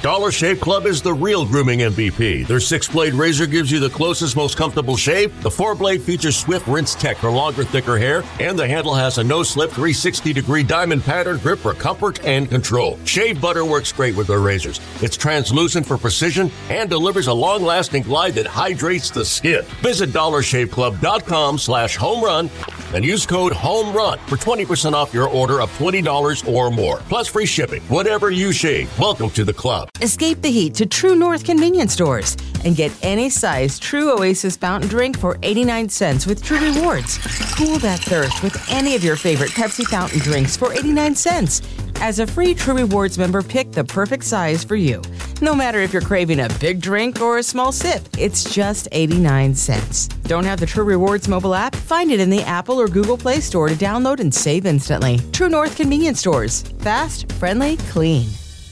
Dollar Shave Club is the real grooming MVP. Their 6-blade razor gives you the closest, most comfortable shave. The 4-blade features swift rinse tech for longer, thicker hair, and the handle has a no-slip 360-degree diamond pattern grip for comfort and control. Shave butter works great with their razors. It's translucent for precision and delivers a long-lasting glide that hydrates the skin. Visit DollarShaveClub.com/homerun and use code HOMERUN for 20% off your order of $20 or more. Plus free shipping. Whatever you shave, welcome to the club. Escape the heat to True North convenience stores and get any size True Oasis fountain drink for 89 cents with True Rewards. Cool that thirst with any of your favorite Pepsi fountain drinks for 89 cents. As a free True Rewards member, pick the perfect size for you. No matter if you're craving a big drink or a small sip, it's just 89 cents. Don't have the True Rewards mobile app? Find it in the Apple or Google Play Store to download and save instantly. True North convenience stores. Fast, friendly, clean.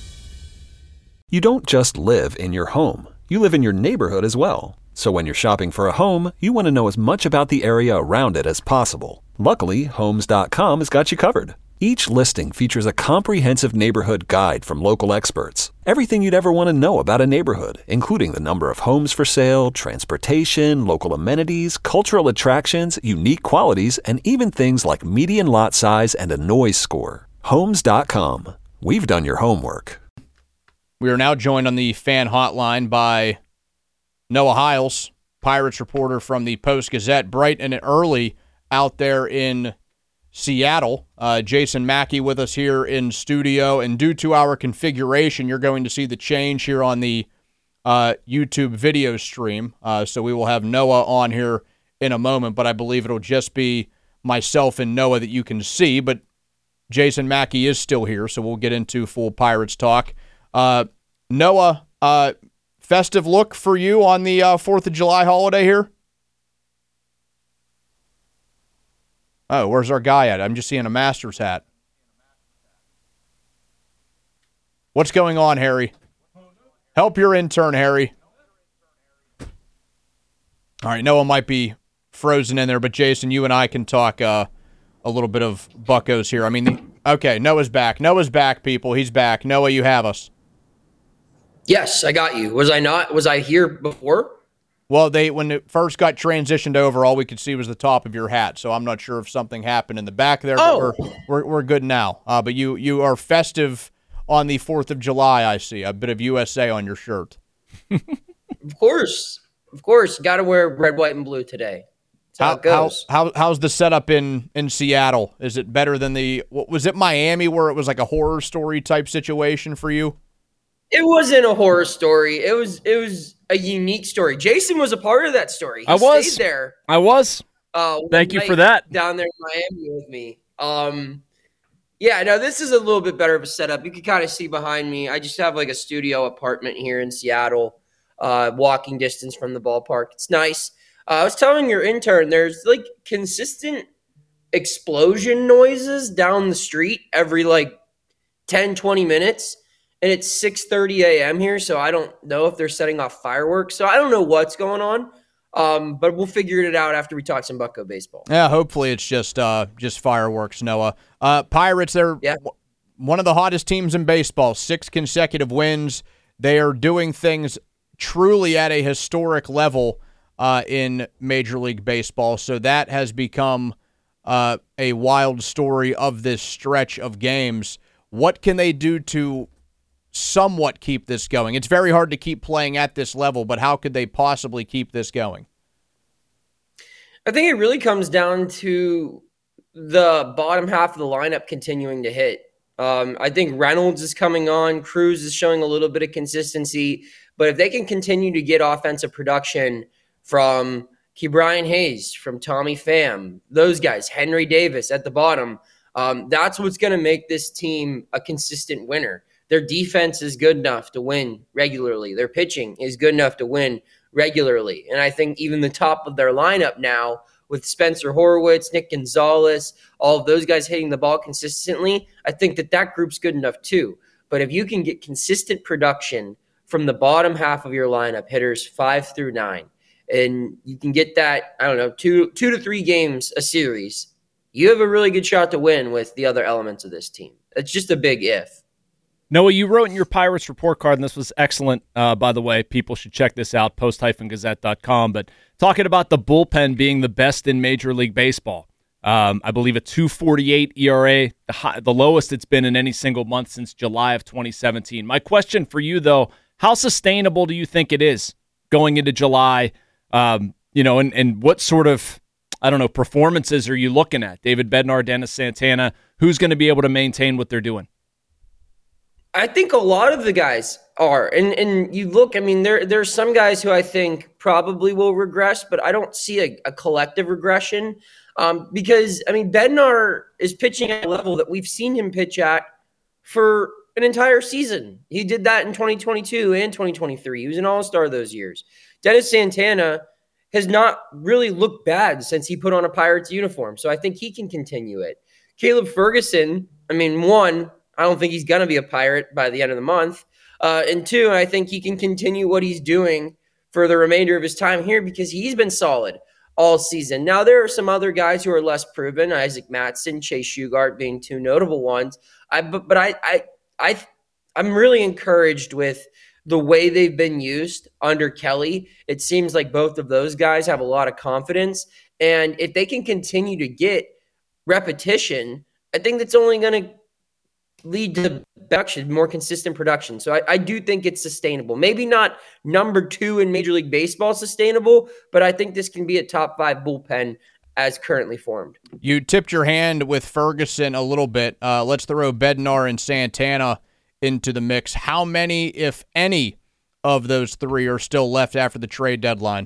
You don't just live in your home. You live in your neighborhood as well. So when you're shopping for a home, you want to know as much about the area around it as possible. Luckily, Homes.com has got you covered. Each listing features a comprehensive neighborhood guide from local experts. Everything you'd ever want to know about a neighborhood, including the number of homes for sale, transportation, local amenities, cultural attractions, unique qualities, and even things like median lot size and a noise score. Homes.com. We've done your homework. We are now joined on the fan hotline by Noah Hiles, Pirates reporter from the Post-Gazette, bright and early out there in Seattle. Jason Mackey with us here in studio, and due to our configuration, you're going to see the change here on the YouTube video stream. So we will have Noah on here in a moment, but I believe it'll just be myself and Noah that you can see. But Jason Mackey is still here, so we'll get into full Pirates talk. Noah, festive look for you on the 4th of July holiday here? Oh, where's our guy at? I'm just seeing a Masters hat. What's going on, Harry? Help your intern, Harry. All right, Noah might be frozen in there, but Jason, you and I can talk a little bit of Buccos here. I mean, okay, Noah's back. Noah's back, people. He's back. Noah, you have us. Yes, I got you. Was I not? Was I here before? Well, when it first got transitioned over, all we could see was the top of your hat. So I'm not sure if something happened in the back there. Oh. But we're good now. But you are festive on the 4th of July, I see. A bit of USA on your shirt. Of course. Got to wear red, white, and blue today. That's how it goes. How's the setup in Seattle? Is it better than was it Miami where it was like a horror story type situation for you? It wasn't a horror story. It was a unique story. Jason was a part of that story. He stayed there. I was. Thank you for that. Down there in Miami with me. Yeah, no, this is a little bit better of a setup. You can kind of see behind me. I just have like a studio apartment here in Seattle, walking distance from the ballpark. It's nice. I was telling your intern, there's like consistent explosion noises down the street every like 10, 20 minutes. And it's 6:30 a.m. here, so I don't know if they're setting off fireworks. So I don't know what's going on, but we'll figure it out after we talk some Bucco baseball. Yeah, hopefully it's just fireworks, Noah. Pirates, they're one of the hottest teams in baseball, 6 consecutive wins. They are doing things truly at a historic level in Major League Baseball. So that has become a wild story of this stretch of games. What can they do to somewhat keep this going? It's very hard to keep playing at this level, but how could they possibly keep this going? I think it really comes down to the bottom half of the lineup continuing to hit. I think Reynolds is coming on. Cruz is showing a little bit of consistency. But if they can continue to get offensive production from Ke'Bryan Hayes, from Tommy Pham, those guys, Henry Davis at the bottom, that's what's going to make this team a consistent winner. Their defense is good enough to win regularly. Their pitching is good enough to win regularly. And I think even the top of their lineup now with Spencer Horwitz, Nick Gonzalez, all of those guys hitting the ball consistently, I think that group's good enough too. But if you can get consistent production from the bottom half of your lineup, hitters 5 through 9, and you can get that, I don't know, two to three games a series, you have a really good shot to win with the other elements of this team. It's just a big if. Noah, you wrote in your Pirates report card, and this was excellent, by the way. People should check this out, post-gazette.com. But talking about the bullpen being the best in Major League Baseball. I believe a 2.48 ERA, the lowest it's been in any single month since July of 2017. My question for you, though, how sustainable do you think it is going into July? And what sort of, performances are you looking at? David Bednar, Dennis Santana, who's going to be able to maintain what they're doing? I think a lot of the guys are. And you look, there's some guys who I think probably will regress, but I don't see a collective regression. Because Bednar is pitching at a level that we've seen him pitch at for an entire season. He did that in 2022 and 2023. He was an all-star those years. Dennis Santana has not really looked bad since he put on a Pirates uniform. So I think he can continue it. Caleb Ferguson, one, I don't think he's going to be a Pirate by the end of the month. And two, I think he can continue what he's doing for the remainder of his time here because he's been solid all season. Now, there are some other guys who are less proven, Isaac Mattson, Chase Shugart being two notable ones. I'm really encouraged with the way they've been used under Kelly. It seems like both of those guys have a lot of confidence. And if they can continue to get repetition, I think that's only going to lead to production, more consistent production. So I do think it's sustainable. Maybe not number 2 in Major League Baseball sustainable, but I think this can be a top 5 bullpen as currently formed. You tipped your hand with Ferguson a little bit. Let's throw Bednar and Santana into the mix. How many, if any, of those 3 are still left after the trade deadline?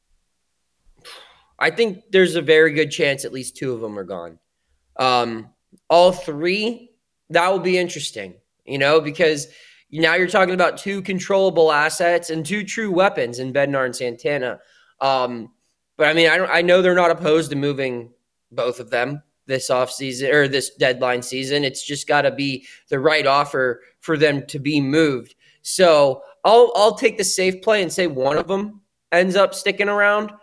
I think there's a very good chance at least 2 of them are gone. All 3, that will be interesting, because now you're talking about 2 controllable assets and 2 true weapons in Bednar and Santana. But I know they're not opposed to moving both of them this offseason or this deadline season. It's just got to be the right offer for them to be moved. So I'll take the safe play and say one of them ends up sticking around.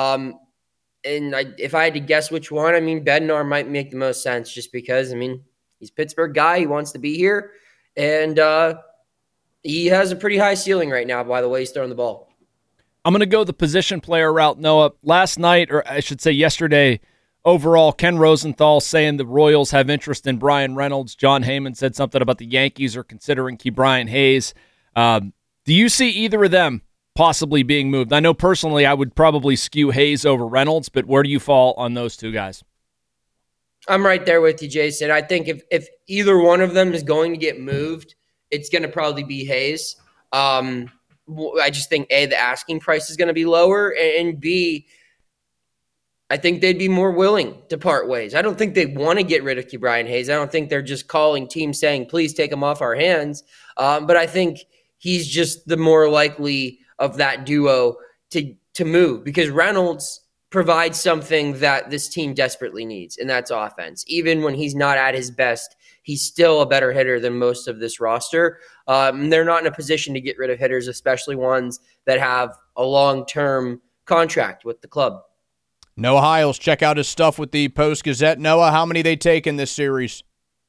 If I had to guess which one, Bednar might make the most sense just because, he's a Pittsburgh guy. He wants to be here. And he has a pretty high ceiling right now, by the way he's throwing the ball. I'm going to go the position player route, Noah. Last night, or I should say yesterday, overall, Ken Rosenthal saying the Royals have interest in Brian Reynolds. John Heyman said something about the Yankees are considering Ke'Bryan Hayes. Do you see either of them possibly being moved? I know personally I would probably skew Hayes over Reynolds, but where do you fall on those 2 guys? I'm right there with you, Jason. I think if either one of them is going to get moved, it's going to probably be Hayes. I just think, A, the asking price is going to be lower, and B, I think they'd be more willing to part ways. I don't think they want to get rid of Ke'Bryan Hayes. I don't think they're just calling teams saying, please take him off our hands. But I think he's just the more likely of that duo to move because Reynolds provides something that this team desperately needs, and that's offense. Even when he's not at his best, he's still a better hitter than most of this roster. They're not in a position to get rid of hitters, especially ones that have a long-term contract with the club. Noah Hiles, check out his stuff with the Post-Gazette. Noah, how many they take in this series?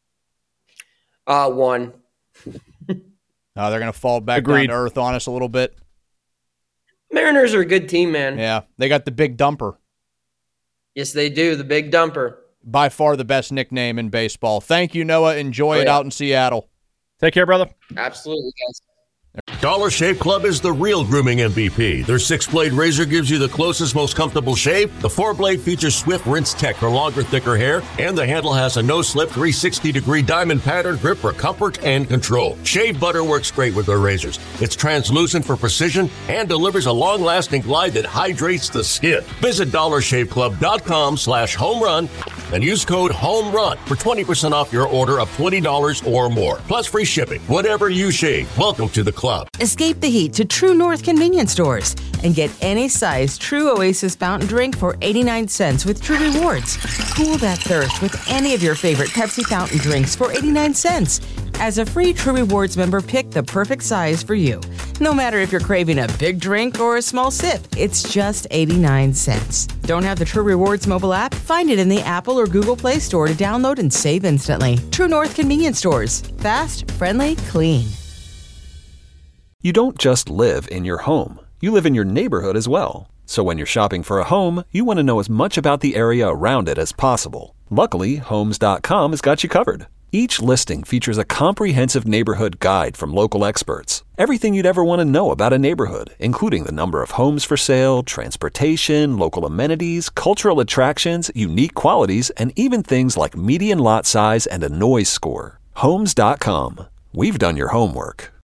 1. They're going to fall back down to earth on us a little bit. Mariners are a good team, man. Yeah, they got the Big Dumper. Yes, they do, the Big Dumper. By far the best nickname in baseball. Thank you, Noah. Enjoy it out in Seattle. Take care, brother. Absolutely, guys. Dollar Shave Club is the real grooming MVP. Their 6-blade razor gives you the closest, most comfortable shave. The 4-blade features Swift Rinse Tech for longer, thicker hair, and the handle has a no-slip 360-degree diamond pattern grip for comfort and control. Shave butter works great with their razors. It's translucent for precision and delivers a long-lasting glide that hydrates the skin. Visit DollarShaveClub.com/homerun and use code HOMERUN for 20% off your order of $20 or more. Plus free shipping. Whatever you shave, welcome to the club. Escape the heat to True North convenience stores and get any size True Oasis fountain drink for 89 cents with True Rewards. Cool that thirst with any of your favorite Pepsi fountain drinks for 89 cents. As a free True Rewards member, pick the perfect size for you. No matter if you're craving a big drink or a small sip, it's just 89 cents. Don't have the True Rewards mobile app? Find it in the Apple or Google Play Store to download and save instantly. True North Convenience Stores. Fast, friendly, clean. You don't just live in your home. You live in your neighborhood as well. So when you're shopping for a home, you want to know as much about the area around it as possible. Luckily, Homes.com has got you covered. Each listing features a comprehensive neighborhood guide from local experts. Everything you'd ever want to know about a neighborhood, including the number of homes for sale, transportation, local amenities, cultural attractions, unique qualities, and even things like median lot size and a noise score. Homes.com. We've done your homework.